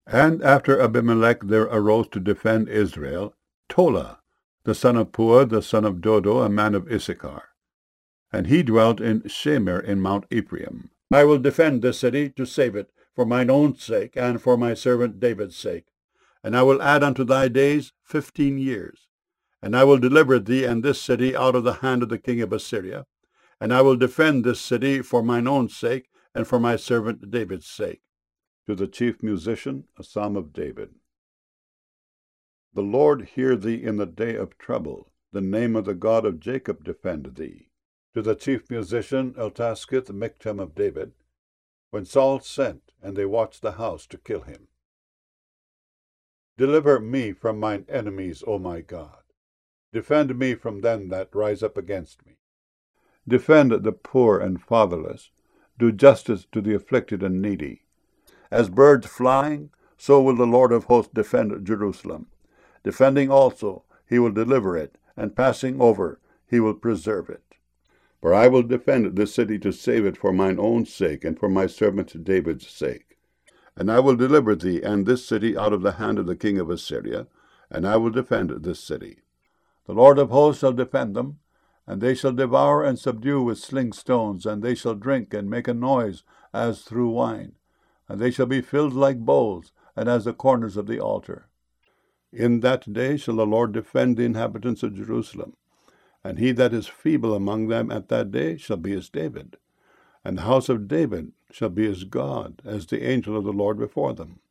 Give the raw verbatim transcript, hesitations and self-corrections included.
And after Abimelech there arose to defend Israel Tola, the son of Puah, the son of Dodo, a man of Issachar. And he dwelt in Shamir in Mount Ephraim. I will defend this city to save it, for mine own sake, and for my servant David's sake. And I will add unto thy days fifteen years. And I will deliver thee and this city out of the hand of the king of Assyria. And I will defend this city for mine own sake, and for my servant David's sake. To the chief musician, a psalm of David. The Lord hear thee in the day of trouble. The name of the God of Jacob defend thee. To the chief musician, Eltasketh, Michtam of David, when Saul sent, and they watched the house to kill him. Deliver me from mine enemies, O my God. Defend me from them that rise up against me. Defend the poor and fatherless. Do justice to the afflicted and needy. As birds flying, so will the Lord of hosts defend Jerusalem. Defending also, he will deliver it, and passing over, he will preserve it. For I will defend this city to save it for mine own sake, and for my servant David's sake. And I will deliver thee and this city out of the hand of the king of Assyria, and I will defend this city. The Lord of hosts shall defend them, and they shall devour and subdue with sling stones, and they shall drink and make a noise as through wine. And they shall be filled like bowls, and as the corners of the altar. In that day shall the Lord defend the inhabitants of Jerusalem, and he that is feeble among them at that day shall be as David, and the house of David shall be as God, as the angel of the Lord before them.